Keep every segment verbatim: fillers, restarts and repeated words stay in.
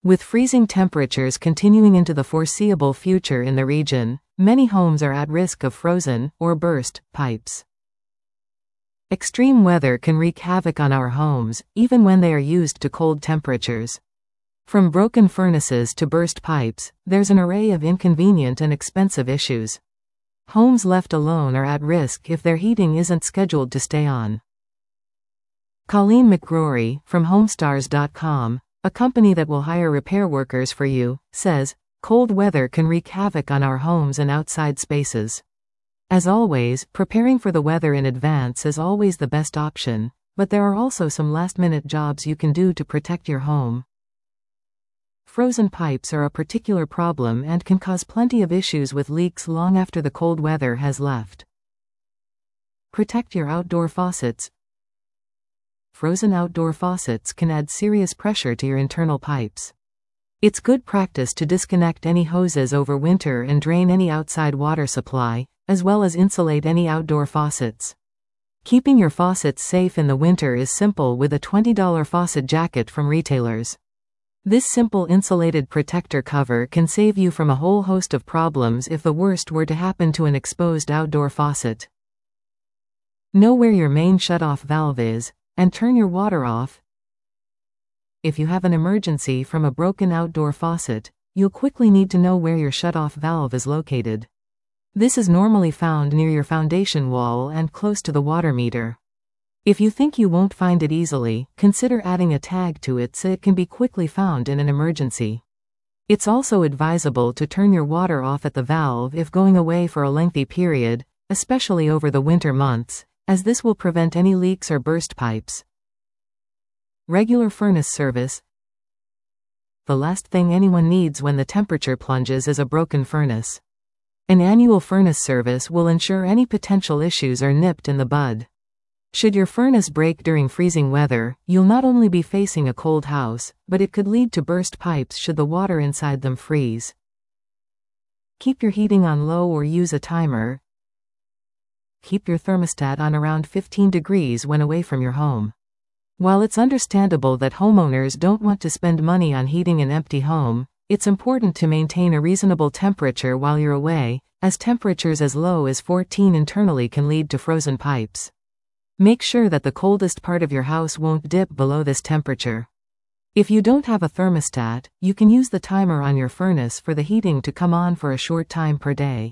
With freezing temperatures continuing into the foreseeable future in the region, many homes are at risk of frozen, or burst, pipes. Extreme weather can wreak havoc on our homes, even when they are used to cold temperatures. From broken furnaces to burst pipes, there's an array of inconvenient and expensive issues. Homes left alone are at risk if their heating isn't scheduled to stay on. Colleen McGrory, from Homestars dot com, a company that will hire repair workers for you, says, "Cold weather can wreak havoc on our homes and outside spaces. As always, preparing for the weather in advance is always the best option, but there are also some last-minute jobs you can do to protect your home." Frozen pipes are a particular problem and can cause plenty of issues with leaks long after the cold weather has left. Protect your outdoor faucets. Frozen outdoor faucets can add serious pressure to your internal pipes. It's good practice to disconnect any hoses over winter and drain any outside water supply, as well as insulate any outdoor faucets. Keeping your faucets safe in the winter is simple with a twenty dollar faucet jacket from retailers. This simple insulated protector cover can save you from a whole host of problems if the worst were to happen to an exposed outdoor faucet. Know where your main shutoff valve is, and turn your water off. If you have an emergency from a broken outdoor faucet, you'll quickly need to know where your shutoff valve is located. This is normally found near your foundation wall and close to the water meter. If you think you won't find it easily, consider adding a tag to it so it can be quickly found in an emergency. It's also advisable to turn your water off at the valve if going away for a lengthy period, especially over the winter months, as this will prevent any leaks or burst pipes. Regular furnace service. The last thing anyone needs when the temperature plunges is a broken furnace. An annual furnace service will ensure any potential issues are nipped in the bud. Should your furnace break during freezing weather, you'll not only be facing a cold house, but it could lead to burst pipes should the water inside them freeze. Keep your heating on low or use a timer. Keep your thermostat on around fifteen degrees when away from your home. While it's understandable that homeowners don't want to spend money on heating an empty home, it's important to maintain a reasonable temperature while you're away, as temperatures as low as fourteen internally can lead to frozen pipes. Make sure that the coldest part of your house won't dip below this temperature. If you don't have a thermostat, you can use the timer on your furnace for the heating to come on for a short time per day.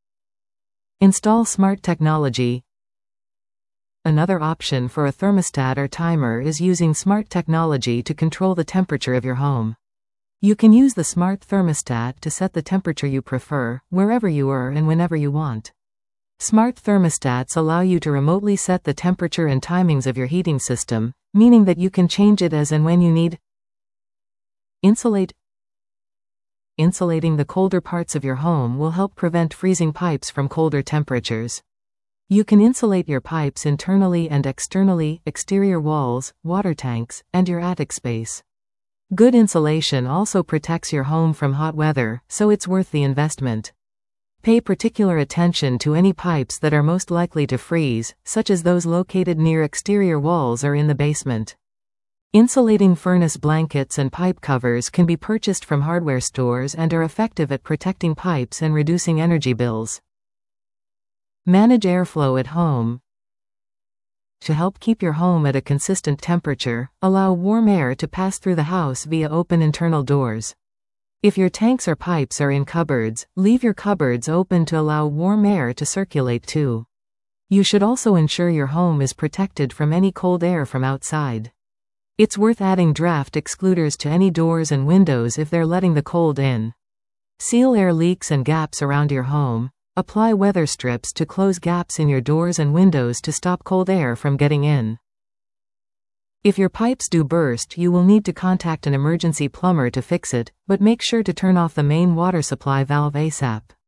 Install smart technology. Another option for a thermostat or timer is using smart technology to control the temperature of your home. You can use the smart thermostat to set the temperature you prefer, wherever you are and whenever you want. Smart thermostats allow you to remotely set the temperature and timings of your heating system, meaning that you can change it as and when you need. Insulate. Insulating the colder parts of your home will help prevent freezing pipes from colder temperatures. You can insulate your pipes internally and externally, exterior walls, water tanks, and your attic space. Good insulation also protects your home from hot weather, so it's worth the investment. Pay particular attention to any pipes that are most likely to freeze, such as those located near exterior walls or in the basement. Insulating furnace blankets and pipe covers can be purchased from hardware stores and are effective at protecting pipes and reducing energy bills. Manage airflow at home. To help keep your home at a consistent temperature, allow warm air to pass through the house via open internal doors. If your tanks or pipes are in cupboards, leave your cupboards open to allow warm air to circulate too. You should also ensure your home is protected from any cold air from outside. It's worth adding draft excluders to any doors and windows if they're letting the cold in. Seal air leaks and gaps around your home. Apply weather strips to close gaps in your doors and windows to stop cold air from getting in. If your pipes do burst, you will need to contact an emergency plumber to fix it, but make sure to turn off the main water supply valve ASAP.